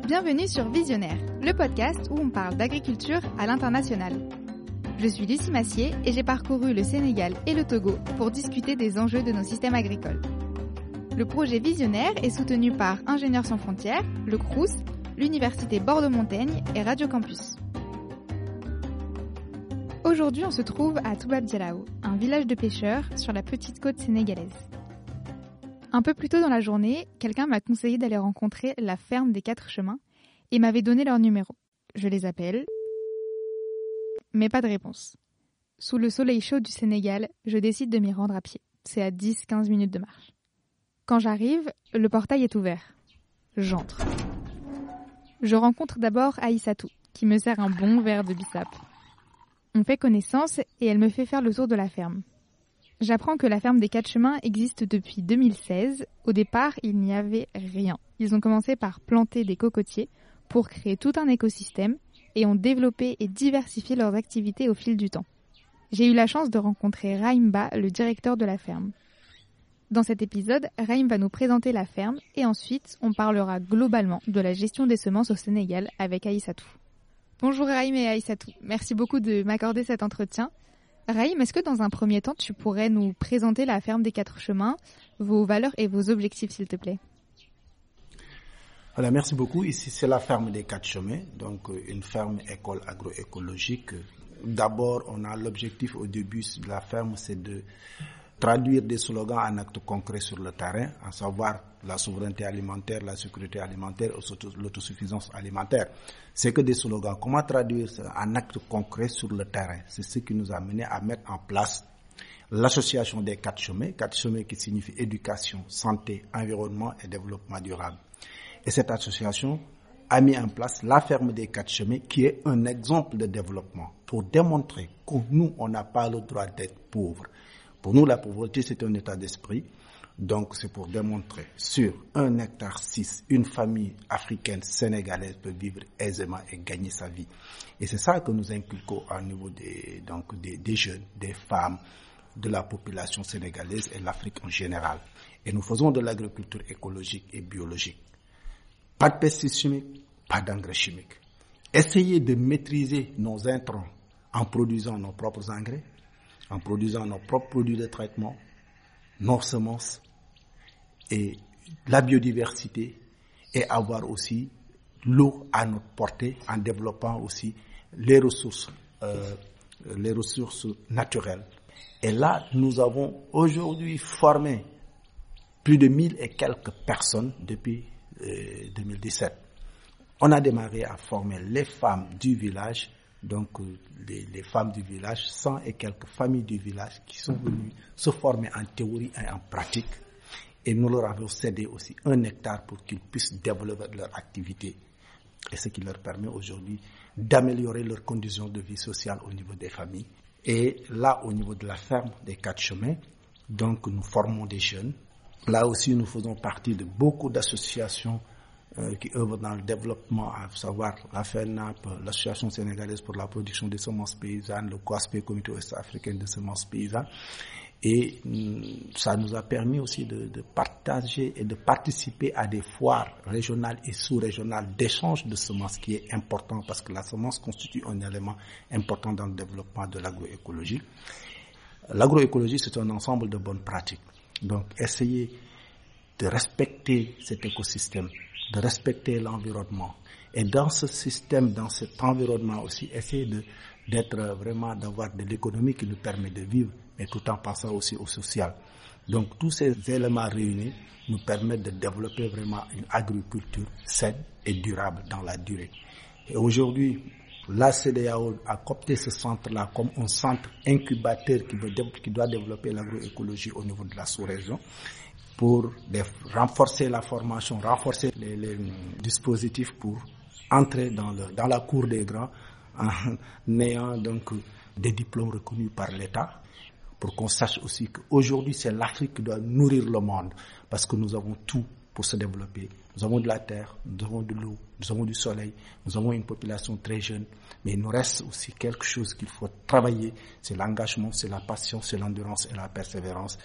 Bienvenue sur Visionnaire, le podcast où on parle d'agriculture à l'international. Je suis Lucie Massier et j'ai parcouru le Sénégal et le Togo pour discuter des enjeux de nos systèmes agricoles. Le projet Visionnaire est soutenu par Ingénieurs sans frontières, le Crous, l'Université Bordeaux-Montaigne et Radio Campus. Aujourd'hui, on se trouve à Toubab Dialaw, un village de pêcheurs sur la petite côte sénégalaise. Un peu plus tôt dans la journée, quelqu'un m'a conseillé d'aller rencontrer la ferme des 4 chemins et m'avait donné leur numéro. Je les appelle, mais pas de réponse. Sous le soleil chaud du Sénégal, je décide de m'y rendre à pied. C'est à 10-15 minutes de marche. Quand j'arrive, le portail est ouvert. J'entre. Je rencontre d'abord Aïssatou, qui me sert un bon verre de bissap. On fait connaissance et elle me fait faire le tour de la ferme. J'apprends que la ferme des 4 chemins existe depuis 2016. Au départ, il n'y avait rien. Ils ont commencé par planter des cocotiers pour créer tout un écosystème et ont développé et diversifié leurs activités au fil du temps. J'ai eu la chance de rencontrer Rahim Ba, le directeur de la ferme. Dans cet épisode, Rahim va nous présenter la ferme et ensuite, on parlera globalement de la gestion des semences au Sénégal avec Aïssatou. Bonjour Rahim et Aïssatou, merci beaucoup de m'accorder cet entretien. Rahim, est-ce que dans un premier temps, tu pourrais nous présenter la ferme des 4 chemins, vos valeurs et vos objectifs, s'il te plaît? Voilà, merci beaucoup. Ici, c'est la ferme des 4 chemins, donc une ferme école agroécologique. D'abord, on a l'objectif au début de la ferme, c'est de traduire des slogans en actes concrets sur le terrain, à savoir la souveraineté alimentaire, la sécurité alimentaire, l'autosuffisance alimentaire. C'est que des slogans. Comment traduire ça en actes concrets sur le terrain? C'est ce qui nous a mené à mettre en place l'association des 4 chemins, 4 chemins qui signifie éducation, santé, environnement et développement durable. Et cette association a mis en place la ferme des 4 chemins qui est un exemple de développement pour démontrer que nous, on n'a pas le droit d'être pauvres. Pour nous, la pauvreté, c'est un état d'esprit. Donc, c'est pour démontrer sur 1,6 hectare, une famille africaine sénégalaise peut vivre aisément et gagner sa vie. Et c'est ça que nous inculquons au niveau des jeunes, des femmes, de la population sénégalaise et l'Afrique en général. Et nous faisons de l'agriculture écologique et biologique. Pas de pesticides chimiques, pas d'engrais chimiques. Essayez de maîtriser nos intrants en produisant nos propres engrais, en produisant nos propres produits de traitement, nos semences et la biodiversité, et avoir aussi l'eau à notre portée en développant aussi les ressources naturelles. Et là, nous avons aujourd'hui formé plus de 1000 et quelques personnes depuis 2017. On a démarré à former les femmes du village, donc les femmes du village, 100 et quelques familles du village qui sont venues se former en théorie et en pratique. Et nous leur avons cédé aussi 1 hectare pour qu'ils puissent développer leur activité. Et ce qui leur permet aujourd'hui d'améliorer leurs conditions de vie sociale au niveau des familles. Et là, au niveau de la ferme des 4 chemins, donc nous formons des jeunes. Là aussi, nous faisons partie de beaucoup d'associations qui œuvrent dans le développement, à savoir la FENAP, l'Association sénégalaise pour la production des semences paysannes, le COASP, Comité ouest-africain de semences paysannes. Et ça nous a permis aussi de partager et de participer à des foires régionales et sous-régionales d'échange de semences, qui est important parce que la semence constitue un élément important dans le développement de l'agroécologie. L'agroécologie, c'est un ensemble de bonnes pratiques. Donc, essayez de respecter cet écosystème, de respecter l'environnement. Et dans ce système, dans cet environnement aussi, essayez d'avoir de l'économie qui nous permet de vivre, mais tout en pensant aussi au social. Donc, tous ces éléments réunis nous permettent de développer vraiment une agriculture saine et durable dans la durée. Et aujourd'hui, la CEDEAO a coopté ce centre-là comme un centre incubateur qui doit développer l'agroécologie au niveau de la sous-région pour renforcer la formation, renforcer les dispositifs pour entrer dans la cour des grands en ayant donc des diplômes reconnus par l'État, pour qu'on sache aussi qu'aujourd'hui c'est l'Afrique qui doit nourrir le monde parce que nous avons tout pour se développer. Nous avons de la terre, nous avons de l'eau, nous avons du soleil, nous avons une population très jeune, mais il nous reste aussi quelque chose qu'il faut travailler, c'est l'engagement, c'est la passion, c'est l'endurance et la persévérance.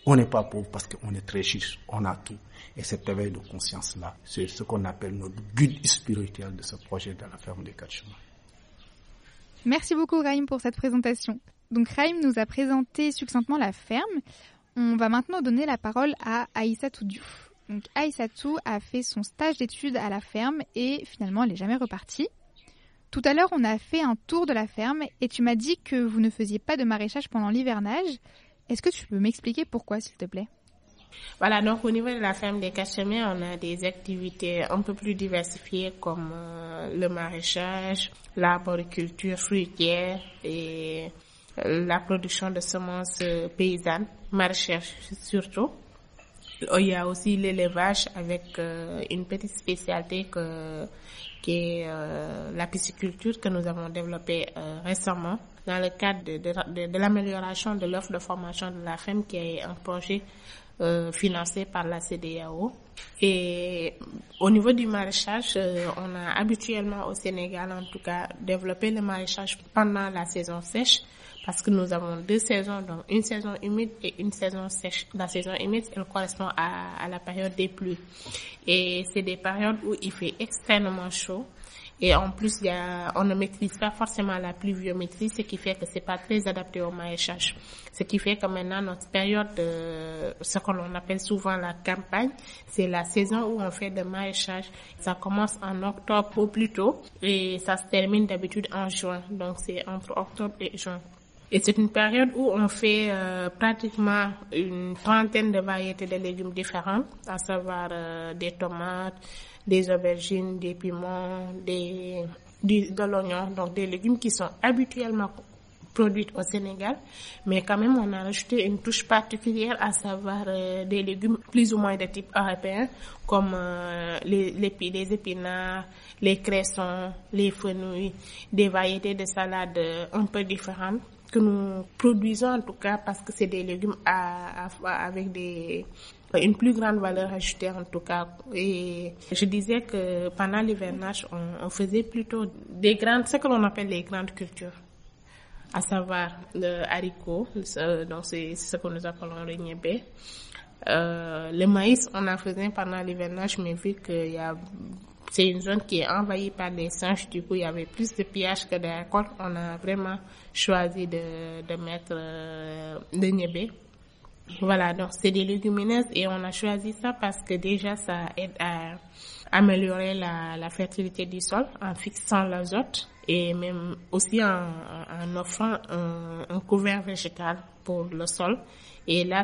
On n'est pas pauvre parce qu'on est très riche, on a tout. Et cet éveil de conscience-là, c'est ce qu'on appelle notre guide spirituel de ce projet de la ferme des 4 chemins. Merci beaucoup Raïm pour cette présentation. Donc Raïm nous a présenté succinctement la ferme. On va maintenant donner la parole à Aïssatou Diouf. Donc Aïssatou a fait son stage d'études à la ferme et finalement elle n'est jamais repartie. Tout à l'heure on a fait un tour de la ferme et tu m'as dit que vous ne faisiez pas de maraîchage pendant l'hivernage. Est-ce que tu peux m'expliquer pourquoi s'il te plaît ? Voilà, donc au niveau de la ferme des 4 chemins, on a des activités un peu plus diversifiées comme le maraîchage, l'arboriculture fruitière et la production de semences paysannes, maraîchères surtout. Il y a aussi l'élevage avec une petite spécialité qui est la pisciculture que nous avons développée récemment dans le cadre de l'amélioration de l'offre de formation de la ferme qui est un projet financé par la CEDEAO. Et au niveau du maraîchage, on a habituellement au Sénégal en tout cas développé le maraîchage pendant la saison sèche parce que nous avons 2 saisons, donc une saison humide et une saison sèche. La saison humide, elle correspond à la période des pluies. Et c'est des périodes où il fait extrêmement chaud. Et en plus, on ne maîtrise pas forcément la pluviométrie, ce qui fait que c'est pas très adapté au maraîchage. Ce qui fait que maintenant, notre période, ce que l'on appelle souvent la campagne, c'est la saison où on fait de maraîchage. Ça commence en octobre au plus tôt et ça se termine d'habitude en juin. Donc, c'est entre octobre et juin. Et c'est une période où on fait pratiquement une trentaine de variétés de légumes différents, à savoir des tomates, des aubergines, des piments, de l'oignon, donc des légumes qui sont habituellement produits au Sénégal, mais quand même on a rajouté une touche particulière, à savoir des légumes plus ou moins de type européen, comme les épinards, les cressons, les fenouils, des variétés de salades un peu différentes que nous produisons en tout cas parce que c'est des légumes avec une plus grande valeur ajoutée en tout cas. Et je disais que pendant l'hivernage, on faisait plutôt ce que l'on appelle les grandes cultures, à savoir le haricot, donc c'est ce que nous appelons le niébé. Le maïs, on en faisait pendant l'hivernage, mais vu que c'est une zone qui est envahie par les singes, du coup il y avait plus de pillage que de récolte. On a vraiment choisi de mettre le niébé. Voilà, donc c'est des légumineuses et on a choisi ça parce que déjà ça aide à améliorer la fertilité du sol en fixant l'azote et même aussi en offrant un couvert végétal pour le sol. Et là,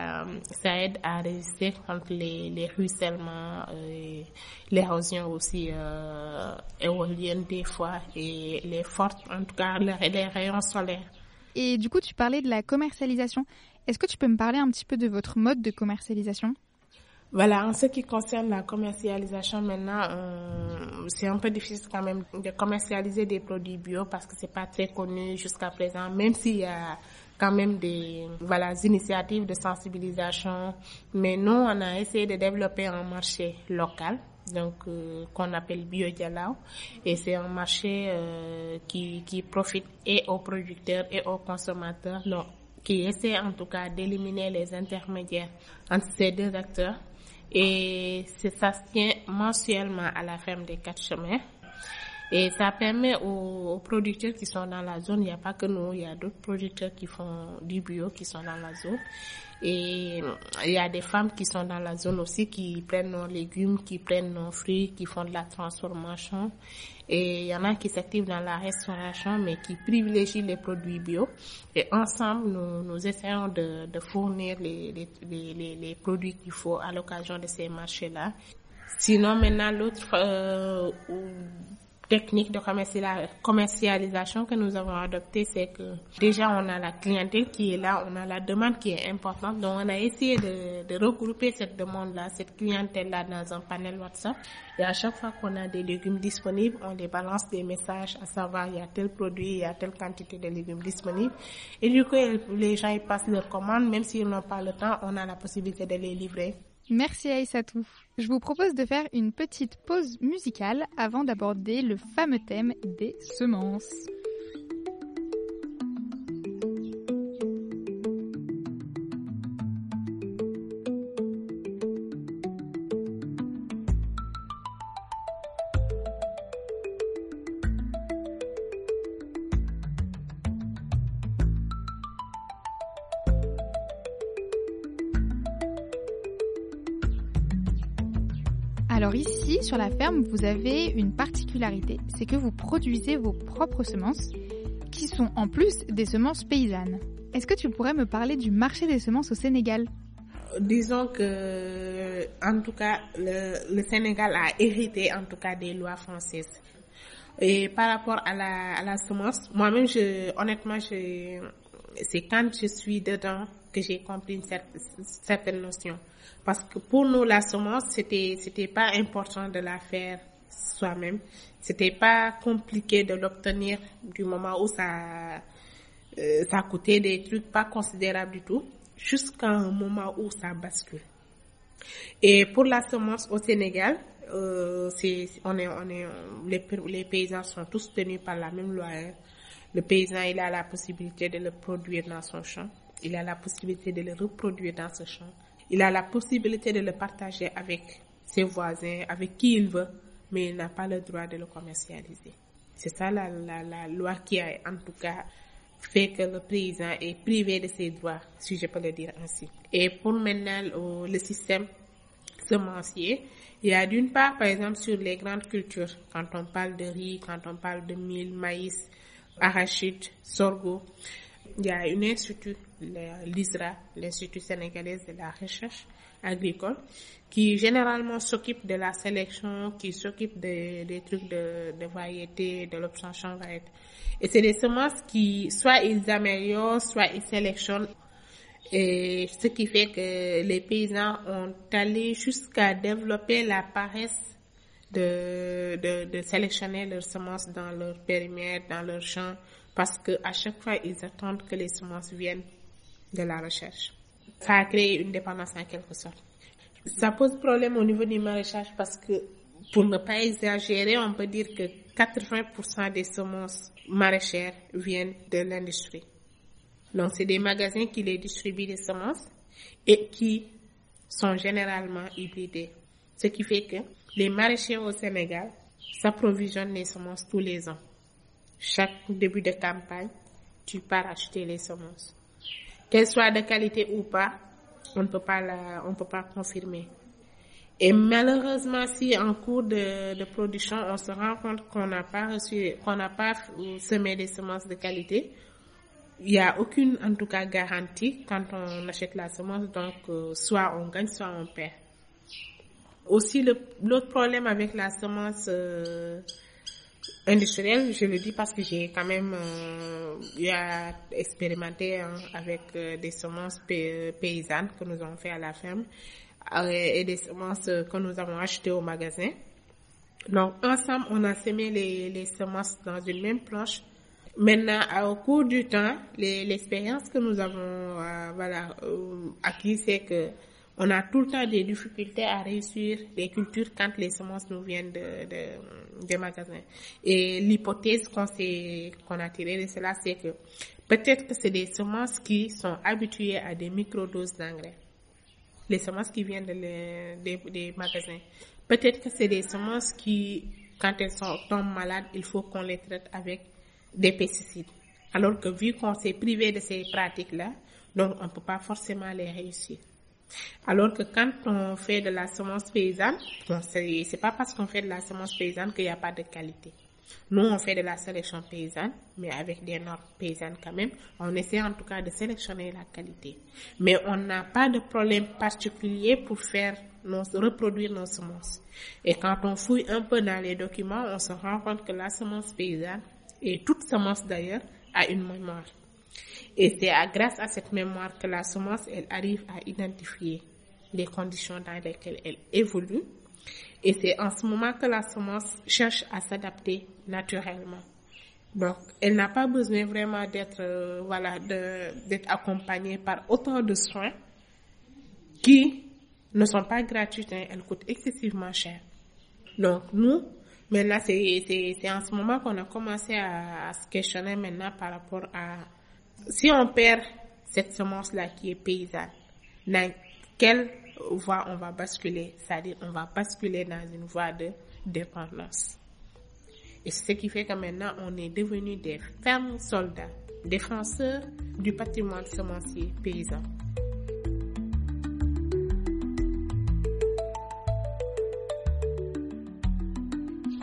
ça aide à résister contre les ruissellements, l'érosion aussi éolienne des fois et les fortes, en tout cas les rayons solaires. Et du coup, tu parlais de la commercialisation. Est-ce que tu peux me parler un petit peu de votre mode de commercialisation ? Voilà, en ce qui concerne la commercialisation maintenant, c'est un peu difficile quand même de commercialiser des produits bio parce que c'est pas très connu jusqu'à présent, même s'il y a quand même des initiatives de sensibilisation. Mais nous, on a essayé de développer un marché local, donc qu'on appelle Bio Dialaw, et c'est un marché qui profite et aux producteurs et aux consommateurs, donc qui essaie en tout cas d'éliminer les intermédiaires entre ces deux acteurs. Et ça se tient mensuellement à la ferme des 4 chemins. Et ça permet aux producteurs qui sont dans la zone, il n'y a pas que nous, il y a d'autres producteurs qui font du bio qui sont dans la zone. Et il y a des femmes qui sont dans la zone aussi qui prennent nos légumes, qui prennent nos fruits, qui font de la transformation. Et il y en a qui s'activent dans la restauration mais qui privilégient les produits bio. Et ensemble, nous essayons de fournir les produits qu'il faut à l'occasion de ces marchés-là. Sinon, maintenant, l'autre technique de commercialisation que nous avons adoptée, c'est que déjà on a la clientèle qui est là, on a la demande qui est importante, donc on a essayé de regrouper cette demande-là, cette clientèle-là dans un panel WhatsApp, et à chaque fois qu'on a des légumes disponibles, on les balance des messages, à savoir il y a tel produit, il y a telle quantité de légumes disponibles, et du coup les gens ils passent leurs commandes, même s'ils n'ont pas le temps, on a la possibilité de les livrer. Merci Aïssatou. Je vous propose de faire une petite pause musicale avant d'aborder le fameux thème des semences. Alors ici, sur la ferme, vous avez une particularité, c'est que vous produisez vos propres semences, qui sont en plus des semences paysannes. Est-ce que tu pourrais me parler du marché des semences au Sénégal ? Disons que, en tout cas, le Sénégal a hérité, en tout cas, des lois françaises. Et par rapport à la semence, moi-même, honnêtement, c'est quand je suis dedans que j'ai compris une certaine notion. Parce que pour nous, la semence, c'était pas important de la faire soi-même. C'était pas compliqué de l'obtenir du moment où ça coûtait des trucs pas considérables du tout, jusqu'à un moment où ça bascule. Et pour la semence au Sénégal, les paysans sont tous tenus par la même loi. Hein. Le paysan, il a la possibilité de le produire dans son champ. Il a la possibilité de le reproduire dans ce champ. Il a la possibilité de le partager avec ses voisins, avec qui il veut, mais il n'a pas le droit de le commercialiser. C'est ça la loi qui a, en tout cas, fait que le paysan est privé de ses droits, si je peux le dire ainsi. Et pour maintenant, le système semencier, il y a d'une part, par exemple, sur les grandes cultures, quand on parle de riz, quand on parle de mil, maïs, arachide, sorgho, il y a un institut, l'ISRA, l'Institut sénégalais de la recherche agricole, qui généralement s'occupe de la sélection, qui s'occupe des trucs de variété, de l'obtention variété. Et c'est des semences qui, soit ils améliorent, soit ils sélectionnent. Et ce qui fait que les paysans ont allé jusqu'à développer la paresse de sélectionner leurs semences dans leur périmètre, dans leur champ, parce que à chaque fois, ils attendent que les semences viennent de la recherche. Ça a créé une dépendance en quelque sorte. Ça pose problème au niveau du maraîchage parce que, pour ne pas exagérer, on peut dire que 80% des semences maraîchères viennent de l'industrie. Donc, c'est des magasins qui les distribuent des semences et qui sont généralement hybridés. Ce qui fait que les maraîchers au Sénégal s'approvisionnent les semences tous les ans. Chaque début de campagne, tu pars acheter les semences. Qu'elles soient de qualité ou pas, on ne peut pas confirmer. Et malheureusement, si en cours de production, on se rend compte qu'on n'a pas semé des semences de qualité, il n'y a aucune, en tout cas, garantie quand on achète la semence. Donc, soit on gagne, soit on perd. Aussi, l'autre problème avec la semence industrielle, je le dis parce que j'ai quand même expérimenté avec des semences paysannes que nous avons fait à la ferme et des semences que nous avons achetées au magasin. Donc, ensemble, on a semé les semences dans une même planche. Maintenant, au cours du temps, l'expérience que nous avons acquise, c'est que on a tout le temps des difficultés à réussir les cultures quand les semences nous viennent des magasins. Et l'hypothèse qu'on a tirée de cela, c'est que peut-être que c'est des semences qui sont habituées à des microdoses d'engrais. Les semences qui viennent des magasins. Peut-être que c'est des semences qui, quand elles tombent malades, il faut qu'on les traite avec des pesticides. Alors que vu qu'on s'est privé de ces pratiques-là, donc on ne peut pas forcément les réussir. Alors que quand on fait de la semence paysanne, bon, c'est pas parce qu'on fait de la semence paysanne qu'il n'y a pas de qualité. Nous, on fait de la sélection paysanne, mais avec des normes paysannes quand même. On essaie en tout cas de sélectionner la qualité. Mais on n'a pas de problème particulier pour reproduire nos semences. Et quand on fouille un peu dans les documents, on se rend compte que la semence paysanne, et toute semence d'ailleurs, a une mémoire. Et c'est grâce à cette mémoire que la semence, elle arrive à identifier les conditions dans lesquelles elle évolue. Et c'est en ce moment que la semence cherche à s'adapter naturellement. Donc, elle n'a pas besoin vraiment d'être accompagnée par autant de soins qui ne sont pas gratuits, hein, elles coûtent excessivement cher. Donc, nous, maintenant, c'est en ce moment qu'on a commencé à se questionner maintenant par rapport à si on perd cette semence-là qui est paysanne, dans quelle voie on va basculer? C'est-à-dire, on va basculer dans une voie de dépendance. Et c'est ce qui fait que maintenant, on est devenus des fermes soldats, défenseurs du patrimoine semencier paysan.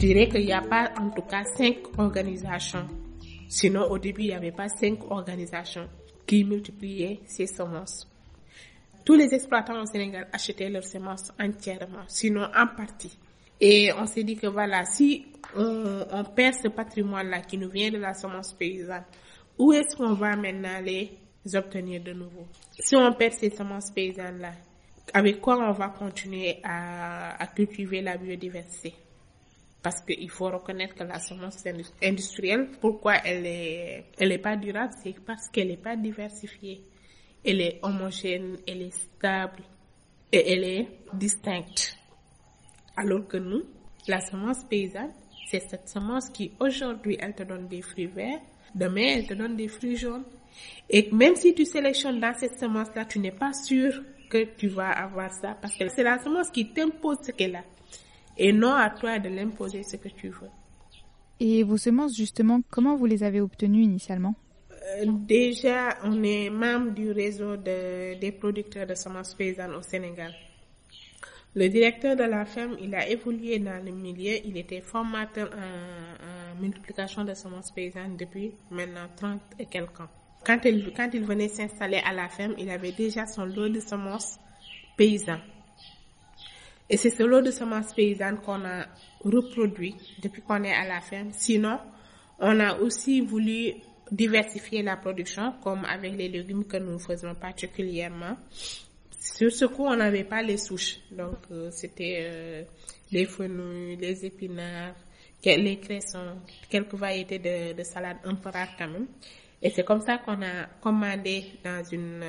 dirais qu'il n'y a pas en tout cas 5 organisations. Sinon, au début, il n'y avait pas 5 organisations qui multipliaient ces semences. Tous les exploitants au Sénégal achetaient leurs semences entièrement, sinon en partie. Et on s'est dit que voilà, si on perd ce patrimoine-là qui nous vient de la semence paysanne, où est-ce qu'on va maintenant les obtenir de nouveau? Si on perd ces semences paysannes-là, avec quoi on va continuer à cultiver la biodiversité? Parce qu'il faut reconnaître que la semence industrielle, pourquoi elle est pas durable, c'est parce qu'elle n'est pas diversifiée. Elle est homogène, elle est stable et elle est distincte. Alors que nous, la semence paysanne, c'est cette semence qui aujourd'hui, elle te donne des fruits verts, demain, elle te donne des fruits jaunes. Et même si tu sélectionnes dans cette semence-là, tu n'es pas sûr que tu vas avoir ça parce que c'est la semence qui t'impose ce qu'elle a. Et non à toi de l'imposer ce que tu veux. Et vos semences, justement, comment vous les avez obtenues initialement? Déjà, on est membre du réseau des producteurs de semences paysannes au Sénégal. Le directeur de la ferme, il a évolué dans le milieu. Il était formateur en multiplication de semences paysannes depuis maintenant 30 et quelques ans. Quand il venait s'installer à la ferme, il avait déjà son lot de semences paysannes. Et c'est ce lot de semences paysannes qu'on a reproduit depuis qu'on est à la ferme. Sinon, on a aussi voulu diversifier la production, comme avec les légumes que nous faisons particulièrement. Sur ce coup, on n'avait pas les souches. Donc, c'était les fenouils, les épinards, les cressons, quelques variétés de salades un peu rares quand même. Et c'est comme ça qu'on a commandé dans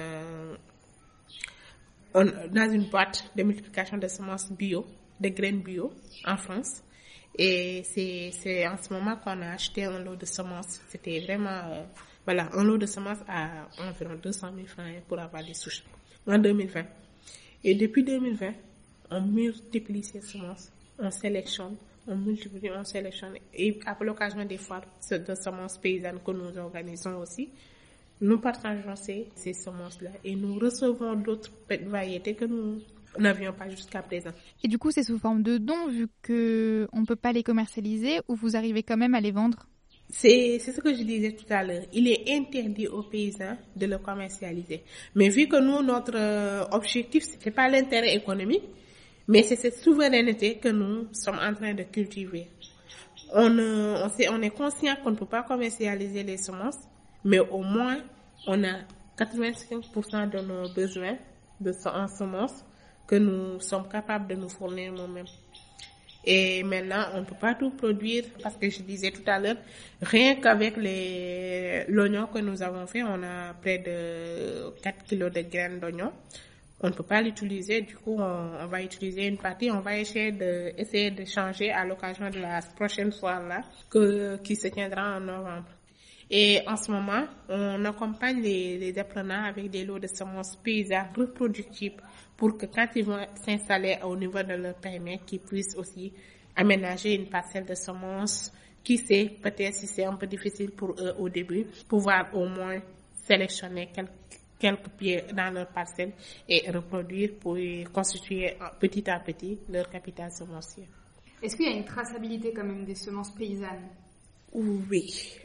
une boîte de multiplication de semences bio, de graines bio en France. Et c'est en ce moment qu'on a acheté un lot de semences. C'était vraiment, un lot de semences à environ 200 000 francs pour avoir des souches en 2020. Et depuis 2020, on multiplie ces semences, on sélectionne, on multiplie, on sélectionne. Et à l'occasion des foires de semences paysannes que nous organisons aussi, nous partageons ces semences-là et nous recevons d'autres variétés que nous n'avions pas jusqu'à présent. Et du coup, c'est sous forme de dons vu qu'on ne peut pas les commercialiser ou vous arrivez quand même à les vendre? C'est ce que je disais tout à l'heure. Il est interdit aux paysans de le commercialiser. Mais vu que nous, notre objectif, ce n'est pas l'intérêt économique, mais c'est cette souveraineté que nous sommes en train de cultiver. On est conscient qu'on ne peut pas commercialiser les semences, mais au moins, on a 85% de nos besoins en semences que nous sommes capables de nous fournir nous-mêmes. Et maintenant, on ne peut pas tout produire parce que je disais tout à l'heure, rien qu'avec l'oignon que nous avons fait, on a près de 4 kilos de graines d'oignon. On ne peut pas l'utiliser, du coup, on va utiliser une partie. On va essayer de changer à l'occasion de la prochaine foire-là, qui se tiendra en novembre. Et en ce moment, on accompagne les apprenants avec des lots de semences paysannes reproductibles pour que quand ils vont s'installer au niveau de leur périmètre, qu'ils puissent aussi aménager une parcelle de semences. Qui sait, peut-être si c'est un peu difficile pour eux au début, pouvoir au moins sélectionner quelques pieds dans leur parcelle et reproduire pour constituer petit à petit leur capital semencier. Est-ce qu'il y a une traçabilité quand même des semences paysannes? Oui.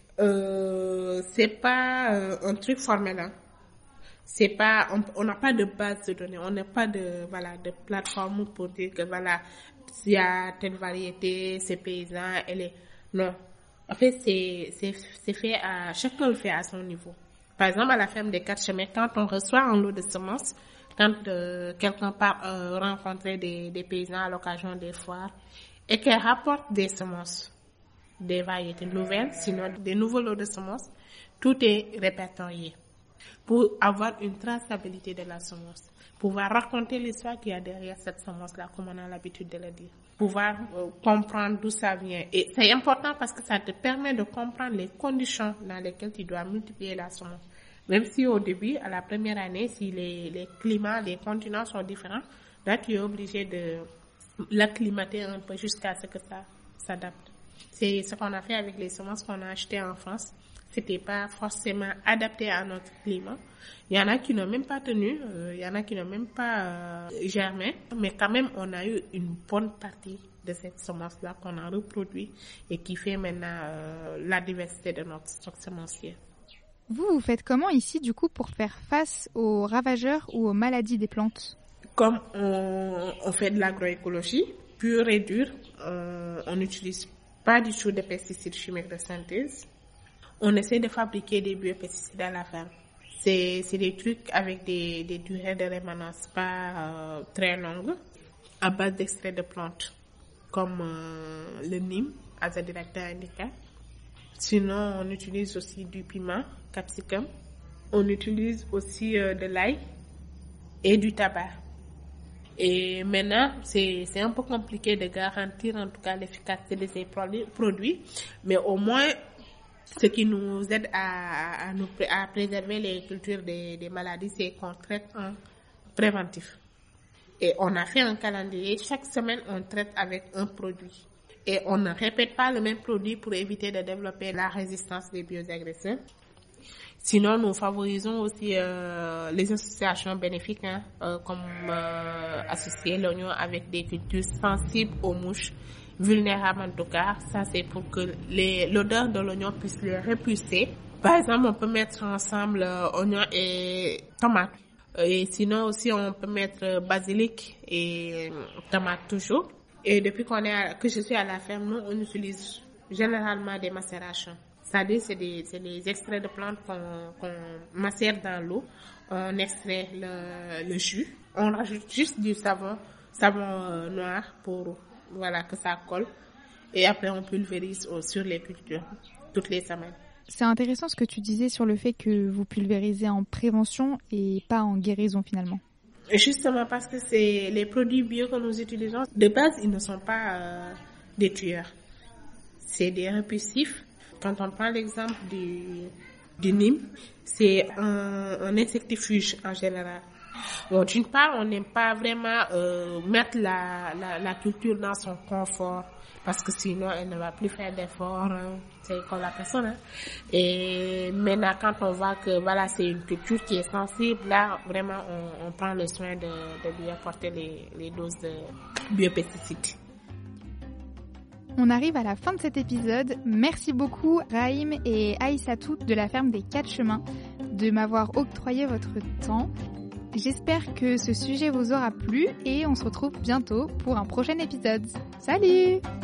C'est pas un truc formel, hein. C'est pas, on n'a pas de base de données, on n'a pas de plateforme pour dire que s'il y a telle variété, c'est paysan, non. En fait, c'est fait chacun le fait à son niveau. Par exemple, à la ferme des 4 chemins, quand on reçoit un lot de semences, quand quelqu'un part rencontrer des paysans à l'occasion des foires, et qu'elle rapporte des semences, des variétés nouvelles, sinon des nouveaux lots de semences, tout est répertorié pour avoir une traçabilité de la semence, pouvoir raconter l'histoire qu'il y a derrière cette semence-là, comme on a l'habitude de le dire, pouvoir comprendre d'où ça vient. Et c'est important parce que ça te permet de comprendre les conditions dans lesquelles tu dois multiplier la semence. Même si au début, à la première année, si les climats, les continents sont différents, là tu es obligé de l'acclimater un peu jusqu'à ce que ça s'adapte. C'est ce qu'on a fait avec les semences qu'on a achetées en France. C'était pas forcément adapté à notre climat. Il y en a qui n'ont même pas tenu, il y en a qui n'ont même pas germé, mais quand même on a eu une bonne partie de cette semence-là qu'on a reproduit et qui fait maintenant la diversité de notre stock semencier. Vous faites comment ici du coup pour faire face aux ravageurs ou aux maladies des plantes? Comme on fait de l'agroécologie pure et dure, on n'utilise pas du tout de pesticides chimiques de synthèse. On essaie de fabriquer des biopesticides à la ferme. C'est des trucs avec des durées de rémanence pas très longues, à base d'extraits de plantes, comme le Nîmes, Azadirachta indica. Sinon, on utilise aussi du piment, capsicum. On utilise aussi de l'ail et du tabac. Et maintenant, c'est un peu compliqué de garantir en tout cas l'efficacité de ces produits, mais au moins, ce qui nous aide à préserver les cultures des maladies, c'est qu'on traite en préventif. Et on a fait un calendrier. Chaque semaine, on traite avec un produit. Et on ne répète pas le même produit pour éviter de développer la résistance des bioagresseurs. Sinon, nous favorisons aussi les associations bénéfiques, comme associer l'oignon avec des cultures sensibles aux mouches, vulnérables en tout cas. Ça, c'est pour que l'odeur de l'oignon puisse les repulser. Par exemple, on peut mettre ensemble oignon et tomate. Et sinon aussi, on peut mettre basilic et tomate toujours. Et depuis que je suis à la ferme, nous, on utilise généralement des macérations. C'est-à-dire, c'est des extraits de plantes qu'on macère dans l'eau. On extrait le jus. On rajoute juste du savon noir pour, que ça colle. Et après, on pulvérise sur les cultures toutes les semaines. C'est intéressant ce que tu disais sur le fait que vous pulvérisez en prévention et pas en guérison finalement. Justement parce que c'est les produits bio que nous utilisons. De base, ils ne sont pas des tueurs. C'est des repulsifs. Quand on prend l'exemple du Nîmes, c'est un insectifuge en général. Bon, d'une part, on n'aime pas vraiment mettre la culture dans son confort parce que sinon, elle ne va plus faire d'efforts. C'est comme la personne. Et maintenant, quand on voit que c'est une culture qui est sensible, là, vraiment, on prend le soin de lui apporter les doses de biopesticides. On arrive à la fin de cet épisode. Merci beaucoup Raïm et Aïssatou de la ferme des 4 chemins de m'avoir octroyé votre temps. J'espère que ce sujet vous aura plu et on se retrouve bientôt pour un prochain épisode. Salut!